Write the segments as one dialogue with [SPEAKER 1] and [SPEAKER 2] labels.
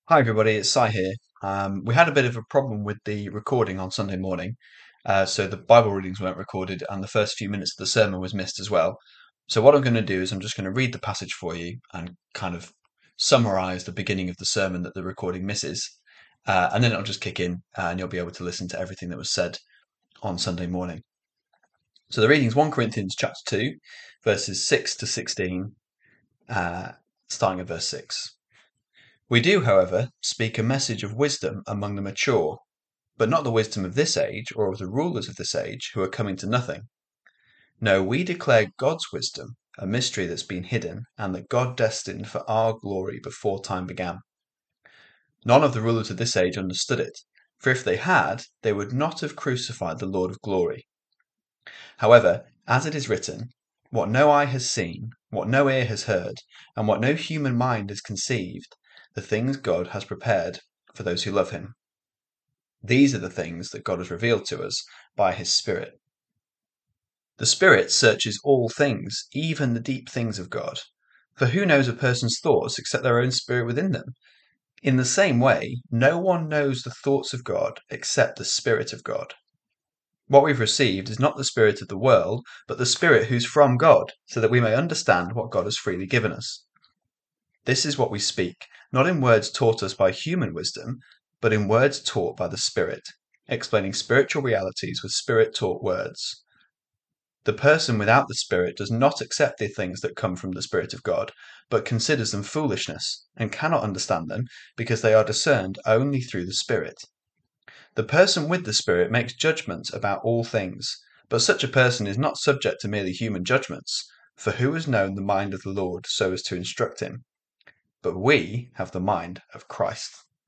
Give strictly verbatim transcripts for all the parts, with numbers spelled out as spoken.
[SPEAKER 1] Hi everybody, it's Sai here. Um, we had a bit of a problem with the recording on Sunday morning, uh, so the Bible readings weren't recorded, and the first few minutes of the sermon was missed as well. So what I'm going to do is I'm just going to read the passage for you and kind of summarize the beginning of the sermon that the recording misses, uh, and then it'll just kick in, uh, and you'll be able to listen to everything that was said on Sunday morning. So the reading is First Corinthians chapter two, verses six to sixteen, uh, starting at verse six. We do, however, speak a message of wisdom among the mature, but not the wisdom of this age or of the rulers of this age who are coming to nothing. No, we declare God's wisdom, a mystery that's been hidden, and that God destined for our glory before time began. None of the rulers of this age understood it, for if they had, they would not have crucified the Lord of glory. However, as it is written, what no eye has seen, what no ear has heard, and what no human mind has conceived, the things God has prepared for those who love him. These are the things that God has revealed to us by his Spirit. The Spirit searches all things, even the deep things of God. For who knows a person's thoughts except their own spirit within them? In the same way, no one knows the thoughts of God except the Spirit of God. What we've received is not the spirit of the world, but the Spirit who's from God, so that we may understand what God has freely given us. This is what we speak, not in words taught us by human wisdom, but in words taught by the Spirit, explaining spiritual realities with Spirit-taught words. The person without the Spirit does not accept the things that come from the Spirit of God, but considers them foolishness, and cannot understand them, because they are discerned only through the Spirit. The person with the Spirit makes judgments about all things, but such a person is not subject to merely human judgments, for who has known the mind of the Lord so as to instruct him? But we have the mind of Christ.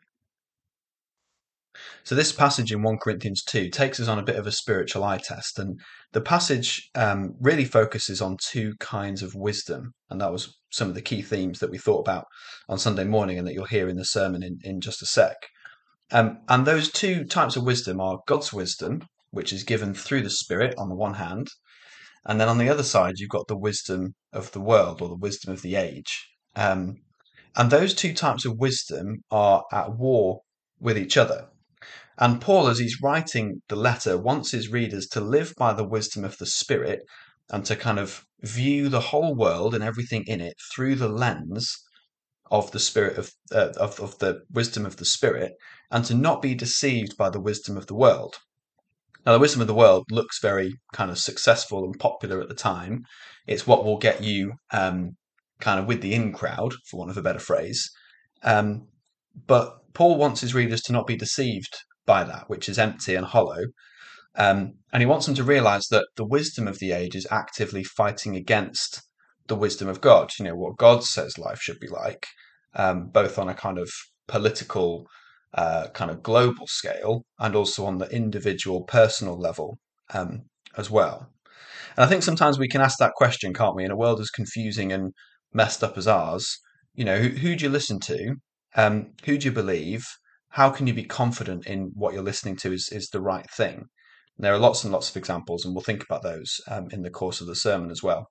[SPEAKER 1] So this passage in First Corinthians two takes us on a bit of a spiritual eye test, and the passage um, really focuses on two kinds of wisdom, and that was some of the key themes that we thought about on Sunday morning and that you'll hear in the sermon in, in just a sec. Um, and those two types of wisdom are God's wisdom, which is given through the Spirit on the one hand, and then on the other side you've got the wisdom of the world or the wisdom of the age. Um, and those two types of wisdom are at war with each other. And Paul, as he's writing the letter, wants his readers to live by the wisdom of the Spirit and to kind of view the whole world and everything in it through the lens of the spirit of, uh, of of the wisdom of the Spirit, and to not be deceived by the wisdom of the world. Now, the wisdom of the world looks very kind of successful and popular at the time. It's what will get you um, kind of with the in crowd, for want of a better phrase. Um, but Paul wants his readers to not be deceived by that, which is empty and hollow. Um, and he wants them to realize that the wisdom of the age is actively fighting against the wisdom of God, you know, what God says life should be like, um, both on a kind of political, uh, kind of global scale and also on the individual personal level um, as well. And I think sometimes we can ask that question, can't we? In a world as confusing and messed up as ours, you know, who, who do you listen to? Um, who do you believe? How can you be confident in what you're listening to is, is the right thing? And there are lots and lots of examples, and we'll think about those um, in the course of the sermon as well.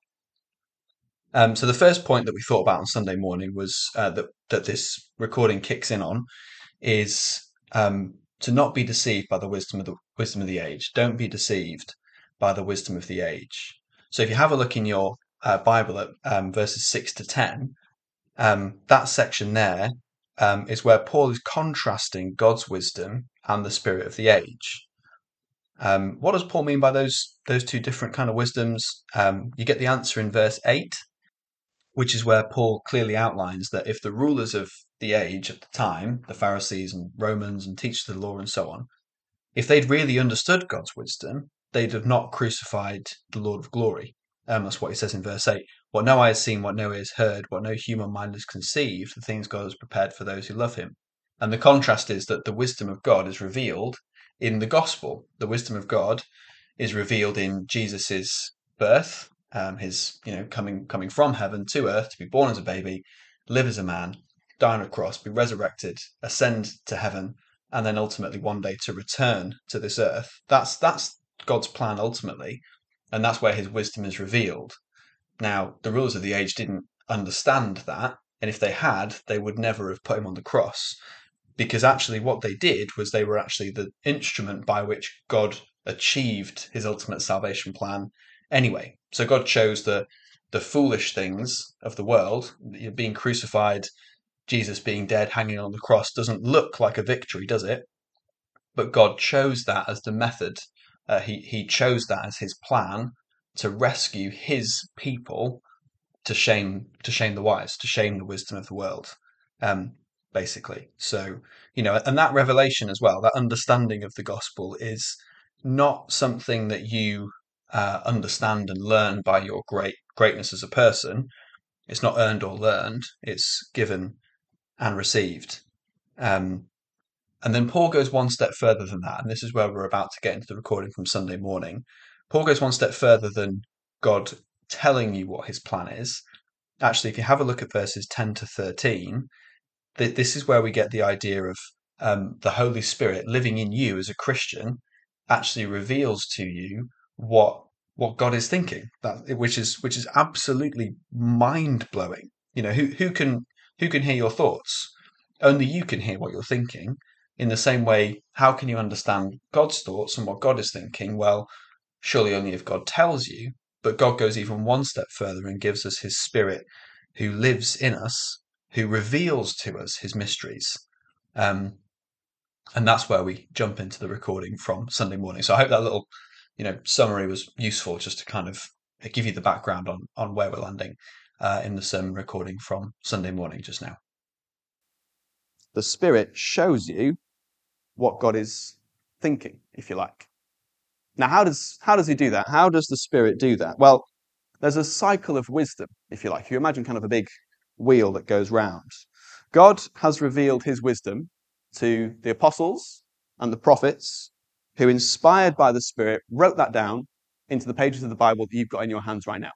[SPEAKER 1] Um, so the first point that we thought about on Sunday morning was uh, that that this recording kicks in on is um, to not be deceived by the wisdom of the wisdom of the age. Don't be deceived by the wisdom of the age. So if you have a look in your uh, Bible at um, verses six to ten, um, that section there um, is where Paul is contrasting God's wisdom and the spirit of the age. Um, what does Paul mean by those those two different kind of wisdoms? Um, you get the answer in verse eight, which is where Paul clearly outlines that if the rulers of the age at the time, the Pharisees and Romans and teachers of the law and so on, if they'd really understood God's wisdom, they'd have not crucified the Lord of glory. Um, that's what he says in verse eight. What no eye has seen, what no ear has heard, what no human mind has conceived, the things God has prepared for those who love him. And the contrast is that the wisdom of God is revealed in the gospel. The wisdom of God is revealed in Jesus's birth, um, his you know coming coming from heaven to earth to be born as a baby, live as a man, die on a cross, be resurrected, ascend to heaven, and then ultimately one day to return to this earth. That's that's God's plan ultimately, and that's where his wisdom is revealed. Now, the rulers of the age didn't understand that, And if they had, they would never have put him on the cross, because actually what they did was they were actually the instrument by which God achieved his ultimate salvation plan anyway. So God chose the the foolish things of the world. Being crucified, Jesus being dead, hanging on the cross doesn't look like a victory, does it? But God chose that as the method. Uh, he he chose that as his plan to rescue his people to shame to shame the wise, to shame the wisdom of the world, um, basically. So you know, and that revelation as well, that understanding of the gospel is not something that you uh, understand and learn by your great greatness as a person. It's not earned or learned. It's given and received. Um, and then Paul goes one step further than that, and this is where we're about to get into the recording from Sunday morning. Paul goes one step further than God telling you what his plan is. Actually, if you have a look at verses ten to thirteen, th- this is where we get the idea of um, the Holy Spirit living in you as a Christian actually reveals to you what what God is thinking. That which is which is absolutely mind blowing. You know, who who can who can hear your thoughts? Only you can hear what you're thinking. In the same way, how can you understand God's thoughts and what God is thinking? Well, surely only if God tells you. But God goes even one step further and gives us his Spirit who lives in us, who reveals to us his mysteries. Um, and that's where we jump into the recording from Sunday morning. So I hope that little, you know, summary was useful, just to kind of give you the background on on where we're landing uh, in the sermon recording from Sunday morning just now.
[SPEAKER 2] The Spirit shows you what God is thinking, if you like. Now, how does how does he do that? How does the Spirit do that? Well, there's a cycle of wisdom, if you like. If you imagine kind of a big wheel that goes round. God has revealed his wisdom to the apostles and the prophets, who, inspired by the Spirit, wrote that down into the pages of the Bible that you've got in your hands right now.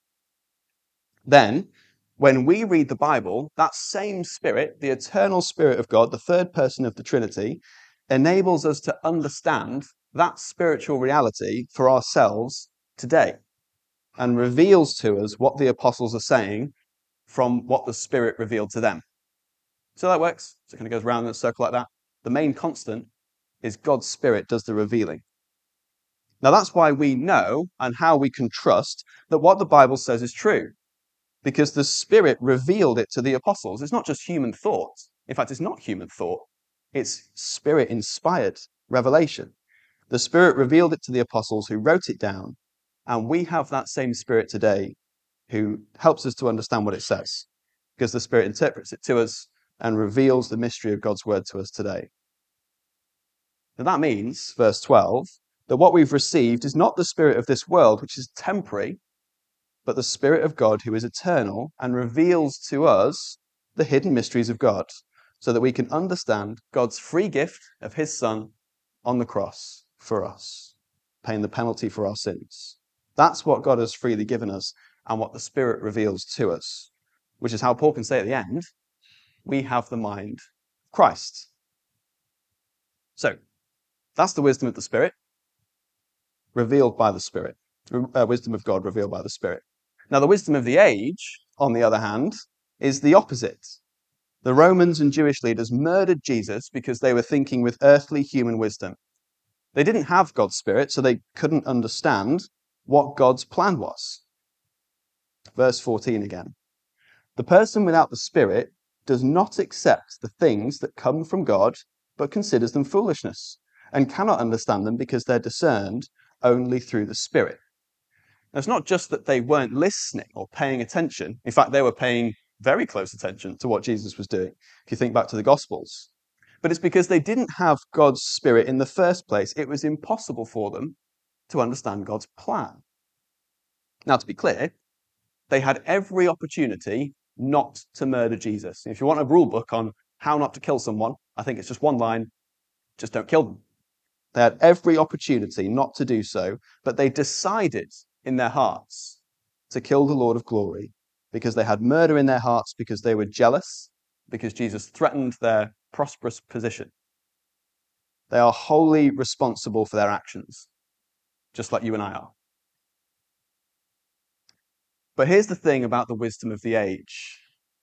[SPEAKER 2] Then, when we read the Bible, that same Spirit, the eternal Spirit of God, the third person of the Trinity, enables us to understand that spiritual reality for ourselves today, and reveals to us what the apostles are saying from what the Spirit revealed to them. So that works. So it kind of goes round in a circle like that. The main constant is God's Spirit does the revealing. Now that's why we know and how we can trust that what the Bible says is true, because the Spirit revealed it to the apostles. It's not just human thought. In fact, it's not human thought. It's Spirit-inspired revelation. The Spirit revealed it to the apostles, who wrote it down, and we have that same Spirit today who helps us to understand what it says, because the Spirit interprets it to us and reveals the mystery of God's word to us today. And that means, verse twelve, that what we've received is not the spirit of this world, which is temporary, but the Spirit of God who is eternal and reveals to us the hidden mysteries of God, so that we can understand God's free gift of his Son on the cross for us, paying the penalty for our sins. That's what God has freely given us and what the Spirit reveals to us, which is how Paul can say at the end, we have the mind of Christ. So, that's the wisdom of the Spirit, revealed by the Spirit. Uh, wisdom of God revealed by the Spirit. Now, the wisdom of the age, on the other hand, is the opposite. The Romans and Jewish leaders murdered Jesus because they were thinking with earthly human wisdom. They didn't have God's Spirit, so they couldn't understand what God's plan was. Verse fourteen again. The person without the Spirit does not accept the things that come from God, but considers them foolishness, and cannot understand them because they're discerned only through the Spirit. Now, it's not just that they weren't listening or paying attention. In fact, they were paying very close attention to what Jesus was doing, if you think back to the Gospels. But it's because they didn't have God's Spirit in the first place. It was impossible for them to understand God's plan. Now, to be clear, they had every opportunity not to murder Jesus. If you want a rule book on how not to kill someone, I think it's just one line, just don't kill them. They had every opportunity not to do so, but they decided in their hearts to kill the Lord of glory because they had murder in their hearts, because they were jealous, because Jesus threatened their prosperous position. They are wholly responsible for their actions, just like you and I are. But here's the thing about the wisdom of the age.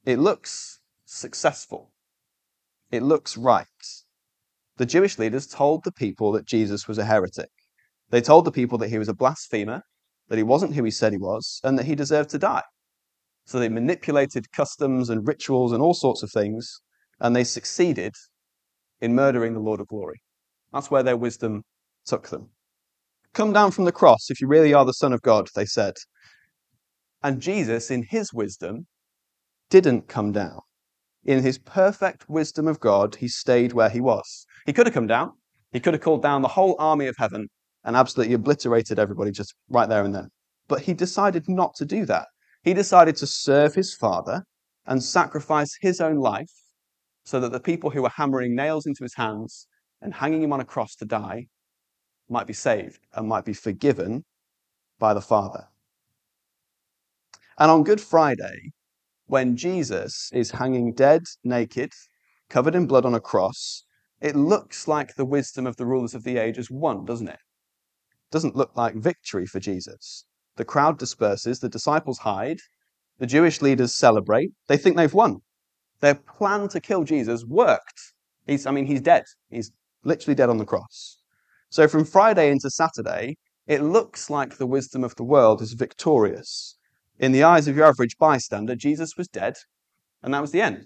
[SPEAKER 2] It looks successful. It looks right. The Jewish leaders told the people that Jesus was a heretic. They told the people that he was a blasphemer, that he wasn't who he said he was, and that he deserved to die. So they manipulated customs and rituals and all sorts of things, and they succeeded in murdering the Lord of glory. That's where their wisdom took them. Come down from the cross if you really are the Son of God, they said. And Jesus, in his wisdom, didn't come down. In his perfect wisdom of God, he stayed where he was. He could have come down. He could have called down the whole army of heaven and absolutely obliterated everybody just right there and then. But he decided not to do that. He decided to serve his Father and sacrifice his own life so that the people who were hammering nails into his hands and hanging him on a cross to die might be saved and might be forgiven by the Father. And on Good Friday, when Jesus is hanging dead, naked, covered in blood on a cross, it looks like the wisdom of the rulers of the age has won, doesn't it? It doesn't look like victory for Jesus. The crowd disperses, the disciples hide, the Jewish leaders celebrate. They think they've won. Their plan to kill Jesus worked. He's, I mean, he's dead. He's literally dead on the cross. So from Friday into Saturday, it looks like the wisdom of the world is victorious. In the eyes of your average bystander, Jesus was dead, and that was the end.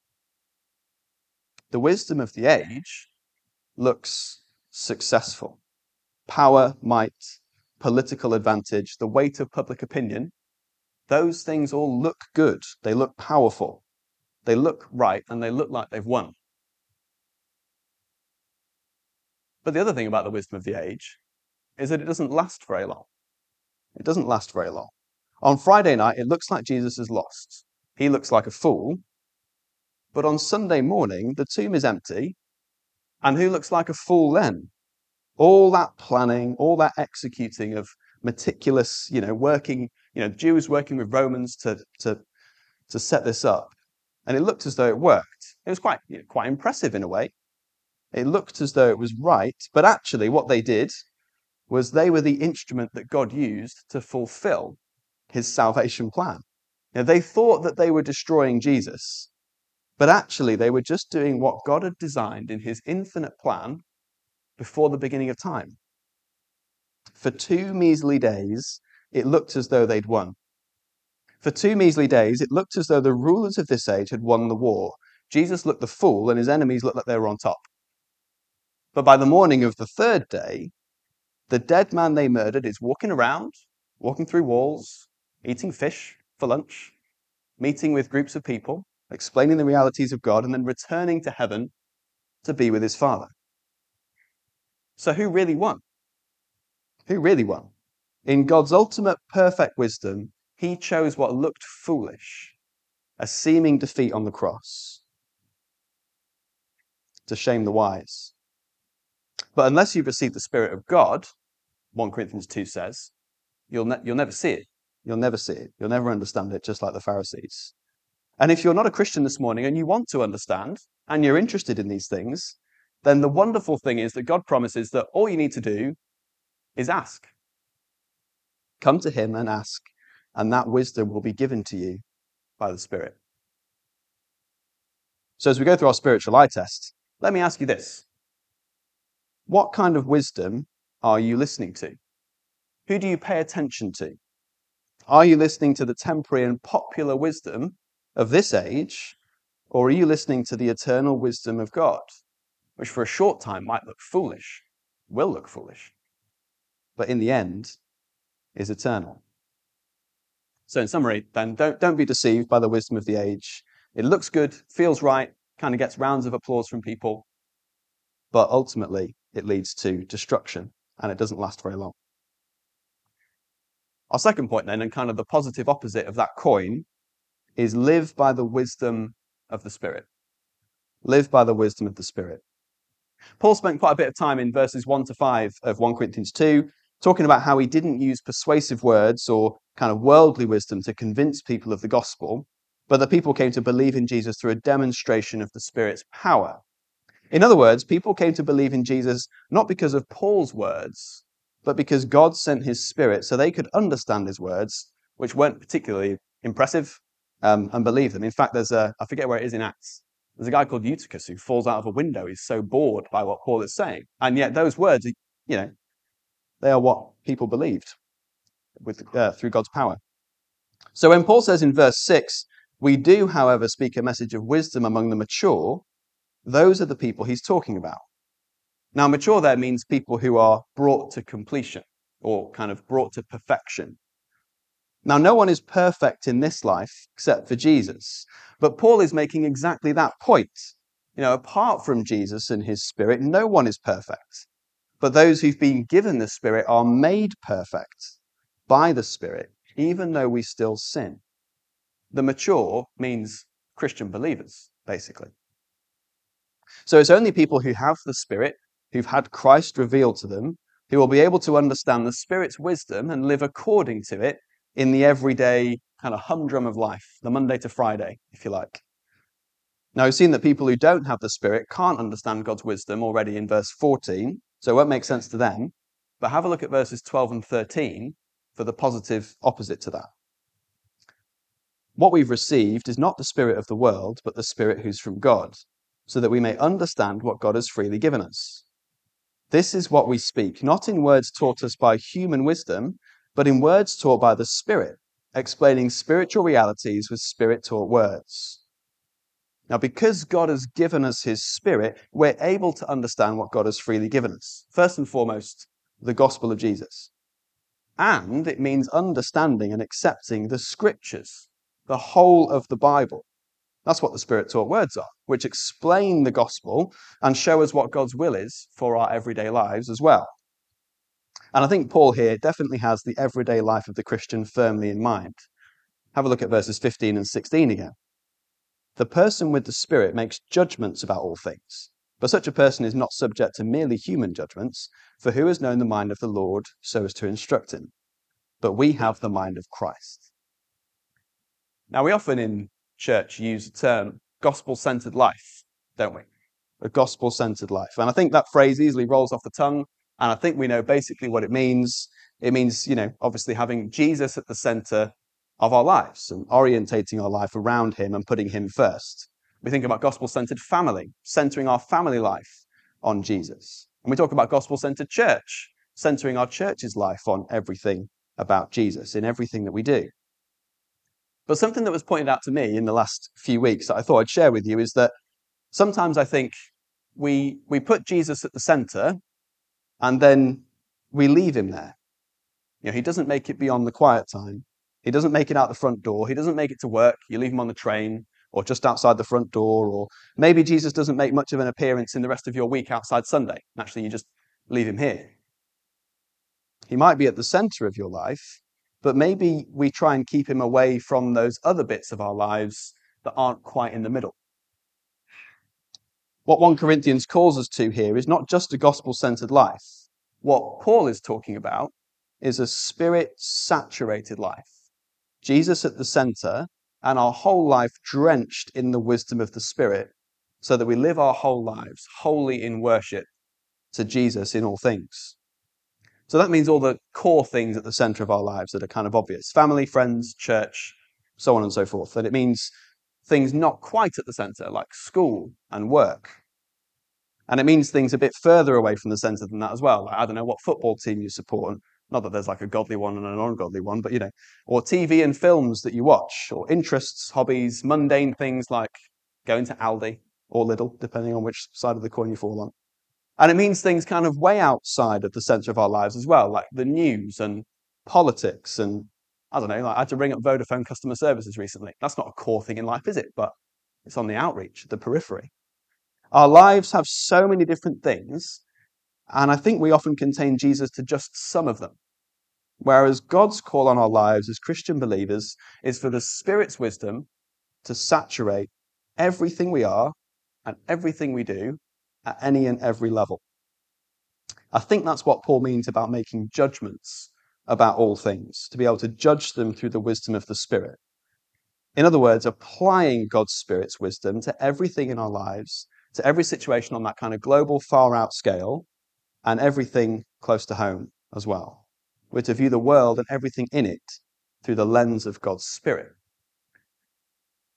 [SPEAKER 2] The wisdom of the age looks successful. Power, might, political advantage, the weight of public opinion, those things all look good. They look powerful. They look right, and they look like they've won. But the other thing about the wisdom of the age is that it doesn't last very long. It doesn't last very long. On Friday night, it looks like Jesus is lost. He looks like a fool. But on Sunday morning, the tomb is empty. And who looks like a fool then? All that planning, all that executing of meticulous, you know, working, you know, Jews working with Romans to, to, to set this up. And it looked as though it worked. It was quite, you know, quite impressive in a way. It looked as though it was right. But actually what they did was they were the instrument that God used to fulfill his salvation plan. Now, they thought that they were destroying Jesus, but actually they were just doing what God had designed in his infinite plan before the beginning of time. For two measly days, it looked as though they'd won. For two measly days, it looked as though the rulers of this age had won the war. Jesus looked the fool and his enemies looked like they were on top. But by the morning of the third day, the dead man they murdered is walking around, walking through walls, eating fish for lunch, meeting with groups of people, explaining the realities of God, and then returning to heaven to be with his Father. So who really won? Who really won? In God's ultimate perfect wisdom, he chose what looked foolish, a seeming defeat on the cross, to shame the wise. But unless you've received the Spirit of God, First Corinthians two says, you'll, ne- you'll never see it. You'll never see it. You'll never understand it, just like the Pharisees. And if you're not a Christian this morning and you want to understand, and you're interested in these things, then the wonderful thing is that God promises that all you need to do is ask. Come to him and ask, and that wisdom will be given to you by the Spirit. So as we go through our spiritual eye test, let me ask you this. What kind of wisdom are you listening to? Who do you pay attention to? Are you listening to the temporary and popular wisdom of this age, or are you listening to the eternal wisdom of God, which for a short time might look foolish, will look foolish, but in the end is eternal? So in summary, then, don't, don't be deceived by the wisdom of the age. It looks good, feels right, kind of gets rounds of applause from people, but ultimately it leads to destruction, and it doesn't last very long. Our second point then, and kind of the positive opposite of that coin, is live by the wisdom of the Spirit. Live by the wisdom of the Spirit. Paul spent quite a bit of time in verses one to five of First Corinthians two, talking about how he didn't use persuasive words or kind of worldly wisdom to convince people of the gospel, but that people came to believe in Jesus through a demonstration of the Spirit's power. In other words, people came to believe in Jesus not because of Paul's words, but because God sent his Spirit so they could understand his words, which weren't particularly impressive um, and believe them. In fact, there's a, I forget where it is in Acts, there's a guy called Eutychus who falls out of a window. He's so bored by what Paul is saying. And yet those words, you know, they are what people believed with uh, through God's power. So when Paul says in verse six, we do, however, speak a message of wisdom among the mature, those are the people he's talking about. Now, mature there means people who are brought to completion or kind of brought to perfection. Now, no one is perfect in this life except for Jesus, but Paul is making exactly that point. You know, apart from Jesus and his Spirit, no one is perfect. But those who've been given the Spirit are made perfect by the Spirit, even though we still sin. The mature means Christian believers, basically. So it's only people who have the Spirit, who've had Christ revealed to them, who will be able to understand the Spirit's wisdom and live according to it in the everyday kind of humdrum of life, the Monday to Friday, if you like. Now, we've seen that people who don't have the Spirit can't understand God's wisdom already in verse fourteen, so it won't make sense to them. But have a look at verses twelve and thirteen for the positive opposite to that. What we've received is not the spirit of the world, but the Spirit who's from God, so that we may understand what God has freely given us. This is what we speak, not in words taught us by human wisdom, but in words taught by the Spirit, explaining spiritual realities with Spirit-taught words. Now, because God has given us his Spirit, we're able to understand what God has freely given us. First and foremost, the gospel of Jesus. And it means understanding and accepting the scriptures, the whole of the Bible. That's what the Spirit-taught words are, which explain the gospel and show us what God's will is for our everyday lives as well. And I think Paul here definitely has the everyday life of the Christian firmly in mind. Have a look at verses fifteen and sixteen again. The person with the Spirit makes judgments about all things, but such a person is not subject to merely human judgments, for who has known the mind of the Lord so as to instruct him? But we have the mind of Christ. Now, we often in church use the term gospel-centered life, don't we? A gospel-centered life. And I think that phrase easily rolls off the tongue, and I think we know basically what it means. It means, you know, obviously having Jesus at the center of our lives and orientating our life around him and putting him first. We think about gospel-centered family, centering our family life on Jesus. And we talk about gospel-centered church, centering our church's life on everything about Jesus in everything that we do. But something that was pointed out to me in the last few weeks that I thought I'd share with you is that sometimes I think we we put Jesus at the center and then we leave him there. You know, he doesn't make it beyond the quiet time. He doesn't make it out the front door. He doesn't make it to work. You leave him on the train or just outside the front door. Or maybe Jesus doesn't make much of an appearance in the rest of your week outside Sunday. Actually, you just leave him here. He might be at the center of your life, but maybe we try and keep him away from those other bits of our lives that aren't quite in the middle. What First Corinthians calls us to here is not just a gospel-centered life. What Paul is talking about is a Spirit-saturated life. Jesus at the center, and our whole life drenched in the wisdom of the Spirit, so that we live our whole lives wholly in worship to Jesus in all things. So that means all the core things at the center of our lives that are kind of obvious. Family, friends, church, so on and so forth. And it means things not quite at the center, like school and work. And it means things a bit further away from the center than that as well. Like, I don't know what football team you support. Not that there's like a godly one and an ungodly one, but you know, or T V and films that you watch, or interests, hobbies, mundane things like going to Aldi or Lidl, depending on which side of the coin you fall on. And it means things kind of way outside of the center of our lives as well, like the news and politics and, I don't know, like I had to ring up Vodafone customer services recently. That's not a core thing in life, is it? But it's on the outreach, the periphery. Our lives have so many different things, and I think we often contain Jesus to just some of them. Whereas God's call on our lives as Christian believers is for the Spirit's wisdom to saturate everything we are and everything we do at any and every level. I think that's what Paul means about making judgments about all things, to be able to judge them through the wisdom of the Spirit. In other words, applying God's Spirit's wisdom to everything in our lives, to every situation on that kind of global, far-out scale, and everything close to home as well. We're to view the world and everything in it through the lens of God's Spirit.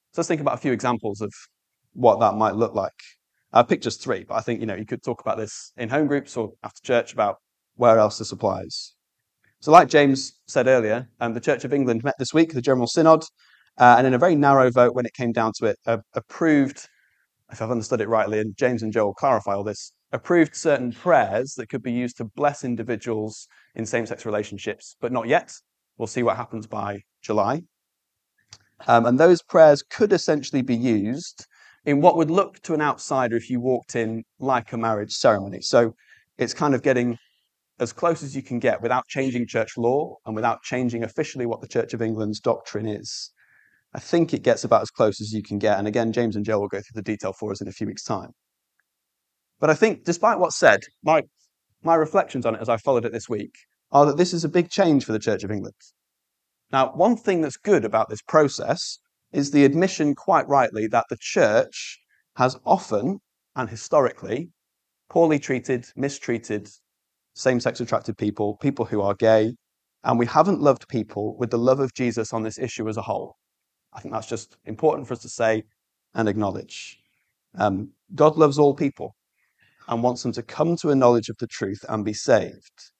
[SPEAKER 2] So let's think about a few examples of what that might look like. I picked just three, but I think, you know, you could talk about this in home groups or after church about where else this applies. So like James said earlier, um, the Church of England met this week, the General Synod, uh, and in a very narrow vote when it came down to it, uh, approved, if I've understood it rightly, and James and Joe will clarify all this, approved certain prayers that could be used to bless individuals in same-sex relationships, but not yet. We'll see what happens by July. Um, and those prayers could essentially be used in what would look to an outsider if you walked in like a marriage ceremony. So it's kind of getting as close as you can get without changing church law and without changing officially what the Church of England's doctrine is. I think it gets about as close as you can get. And again, James and Joe will go through the detail for us in a few weeks' time. But I think, despite what's said, my, my reflections on it as I followed it this week are that this is a big change for the Church of England. Now, one thing that's good about this process is the admission, quite rightly, that the church has often and historically poorly treated, mistreated same-sex attracted people, people who are gay, and we haven't loved people with the love of Jesus on this issue as a whole. I think that's just important for us to say and acknowledge. Um, God loves all people and wants them to come to a knowledge of the truth and be saved.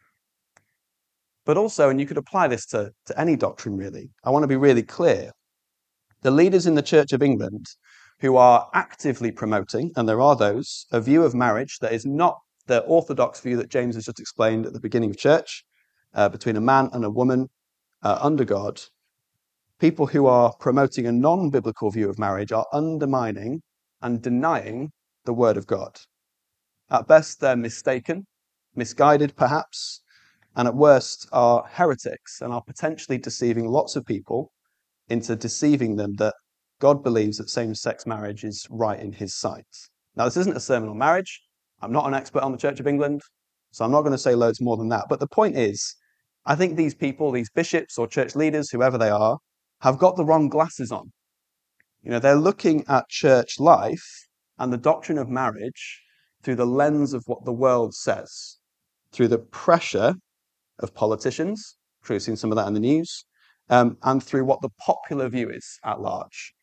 [SPEAKER 2] But also, and you could apply this to, to any doctrine really, I want to be really clear. The leaders in the Church of England who are actively promoting, and there are those, a view of marriage that is not the orthodox view that James has just explained at the beginning of church, uh, between a man and a woman uh, under God, people who are promoting a non-biblical view of marriage are undermining and denying the word of God. At best, they're mistaken, misguided perhaps, and at worst are heretics and are potentially deceiving lots of people into deceiving them that God believes that same-sex marriage is right in his sight. Now, this isn't a sermon on marriage. I'm not an expert on the Church of England, so I'm not going to say loads more than that. But the point is, I think these people, these bishops or church leaders, whoever they are, have got the wrong glasses on. You know, they're looking at church life and the doctrine of marriage through the lens of what the world says, through the pressure of politicians, I'm sure you've seen some of that in the news, um, and through what the popular view is at large.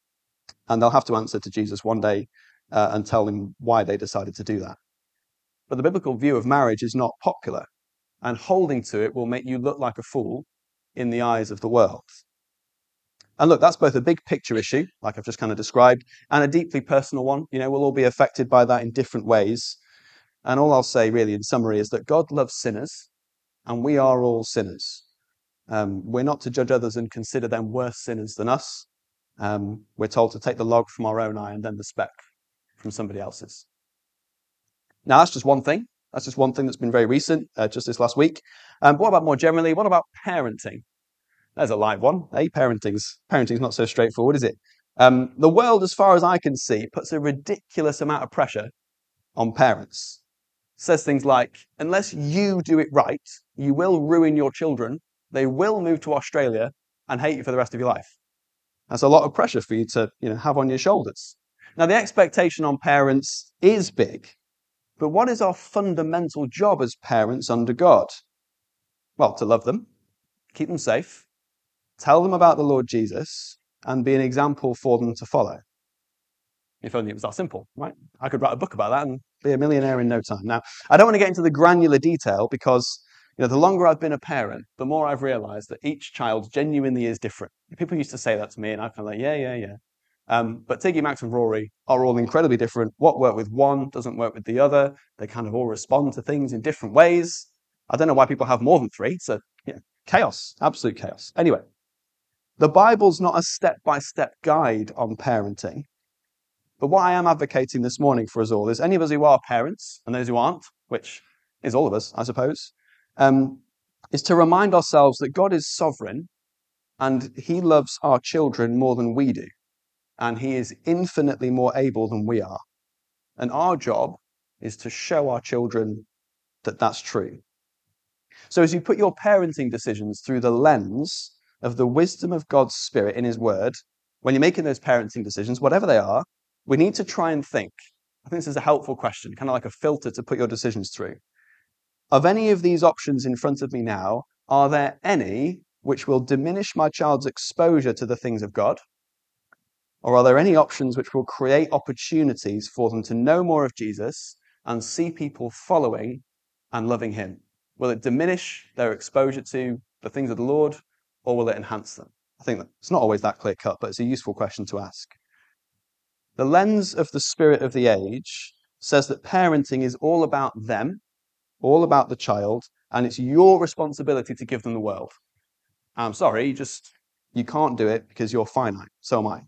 [SPEAKER 2] And they'll have to answer to Jesus one day uh, and tell him why they decided to do that. But the biblical view of marriage is not popular, and holding to it will make you look like a fool in the eyes of the world. And look, that's both a big picture issue, like I've just kind of described, and a deeply personal one. You know, we'll all be affected by that in different ways. And all I'll say really in summary is that God loves sinners, and we are all sinners. Um, we're not to judge others and consider them worse sinners than us. Um, we're told to take the log from our own eye and then the speck from somebody else's. Now, that's just one thing. That's just one thing that's been very recent, uh, just this last week. Um, but what about more generally? What about parenting? There's a live one. Hey, parenting's, parenting's not so straightforward, is it? Um, the world, as far as I can see, puts a ridiculous amount of pressure on parents. It says things like, unless you do it right, you will ruin your children. They will move to Australia and hate you for the rest of your life. That's a lot of pressure for you to, you know, have on your shoulders. Now, the expectation on parents is big, but what is our fundamental job as parents under God? Well, to love them, keep them safe, tell them about the Lord Jesus, and be an example for them to follow. If only it was that simple, right? I could write a book about that and be a millionaire in no time. Now, I don't want to get into the granular detail because, you know, the longer I've been a parent, the more I've realized that each child genuinely is different. People used to say that to me, and I'm kind of like, yeah, yeah, yeah. Um, but Tiggy, Max, and Rory are all incredibly different. What worked with one doesn't work with the other. They kind of all respond to things in different ways. I don't know why people have more than three. It's a you know, chaos, absolute chaos. Anyway, the Bible's not a step-by-step guide on parenting. But what I am advocating this morning for us all is any of us who are parents, and those who aren't, which is all of us, I suppose, um, is to remind ourselves that God is sovereign and he loves our children more than we do. And he is infinitely more able than we are. And our job is to show our children that that's true. So as you put your parenting decisions through the lens of the wisdom of God's Spirit in his word, when you're making those parenting decisions, whatever they are, we need to try and think. I think this is a helpful question, kind of like a filter to put your decisions through. Of any of these options in front of me now, are there any which will diminish my child's exposure to the things of God? Or are there any options which will create opportunities for them to know more of Jesus and see people following and loving him? Will it diminish their exposure to the things of the Lord, or will it enhance them? I think that it's not always that clear cut, but it's a useful question to ask. The lens of the spirit of the age says that parenting is all about them, all about the child, and it's your responsibility to give them the world. I'm sorry, just you can't do it because you're finite. So am I.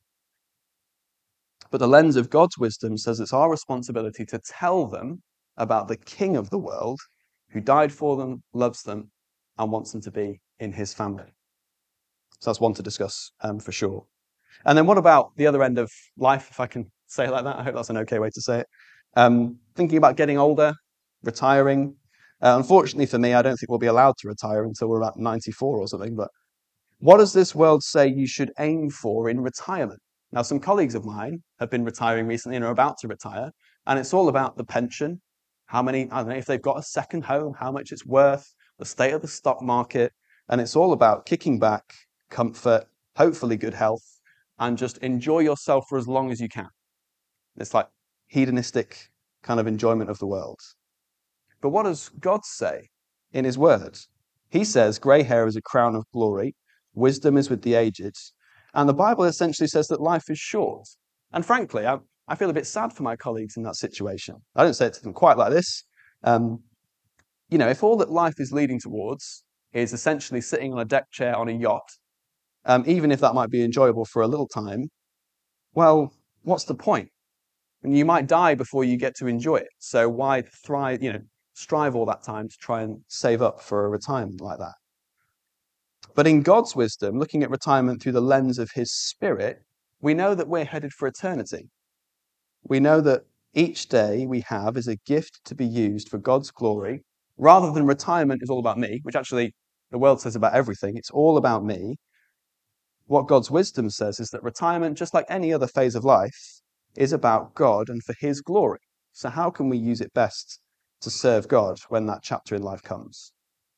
[SPEAKER 2] But the lens of God's wisdom says it's our responsibility to tell them about the King of the world who died for them, loves them, and wants them to be in his family. So that's one to discuss um, for sure. And then what about the other end of life, if I can say it like that? I hope that's an okay way to say it. Um, thinking about getting older, retiring. Uh, unfortunately for me, I don't think we'll be allowed to retire until we're about ninety-four or something. But what does this world say you should aim for in retirement? Now, some colleagues of mine have been retiring recently and are about to retire, and it's all about the pension, how many, I don't know, if they've got a second home, how much it's worth, the state of the stock market, and it's all about kicking back, comfort, hopefully good health, and just enjoy yourself for as long as you can. It's like hedonistic kind of enjoyment of the world. But what does God say in his word? He says grey hair is a crown of glory, wisdom is with the aged, and the Bible essentially says that life is short. And frankly, I, I feel a bit sad for my colleagues in that situation. I don't say it to them quite like this. Um, you know, if all that life is leading towards is essentially sitting on a deck chair on a yacht, um, even if that might be enjoyable for a little time, well, what's the point? And you might die before you get to enjoy it. So why thrive, you know, strive all that time to try and save up for a retirement like that? But in God's wisdom, looking at retirement through the lens of his spirit, we know that we're headed for eternity. We know that each day we have is a gift to be used for God's glory, rather than retirement is all about me, which actually the world says about everything. It's all about me. What God's wisdom says is that retirement, just like any other phase of life, is about God and for his glory. So how can we use it best to serve God when that chapter in life comes?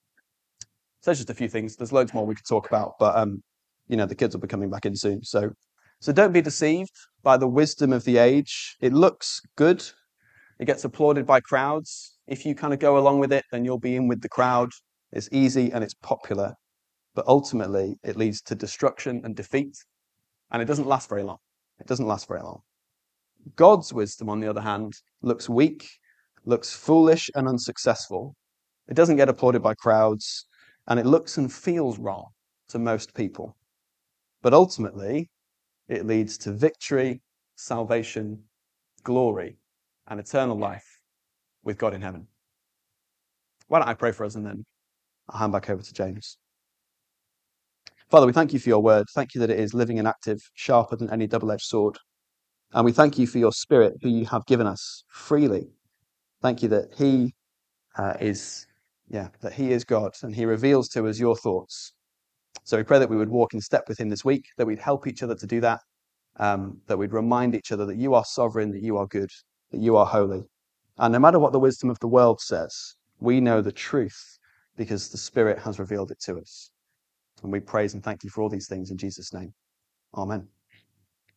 [SPEAKER 2] So there's just a few things. There's loads more we could talk about, but um, you know, the kids will be coming back in soon. So, so don't be deceived by the wisdom of the age. It looks good. It gets applauded by crowds. If you kind of go along with it, then you'll be in with the crowd. It's easy and it's popular, but ultimately it leads to destruction and defeat, and it doesn't last very long. It doesn't last very long. God's wisdom, on the other hand, looks weak, looks foolish and unsuccessful. It doesn't get applauded by crowds, and it looks and feels wrong to most people. But ultimately, it leads to victory, salvation, glory, and eternal life with God in heaven. Why don't I pray for us, and then I'll hand back over to James. Father, we thank you for your word. Thank you that it is living and active, sharper than any double-edged sword. And we thank you for your Spirit, who you have given us freely. Thank you that he uh, is, yeah, that he is God, and he reveals to us your thoughts. So we pray that we would walk in step with him this week, that we'd help each other to do that, um, that we'd remind each other that you are sovereign, that you are good, that you are holy. And no matter what the wisdom of the world says, we know the truth because the Spirit has revealed it to us. And we praise and thank you for all these things in Jesus' name. Amen.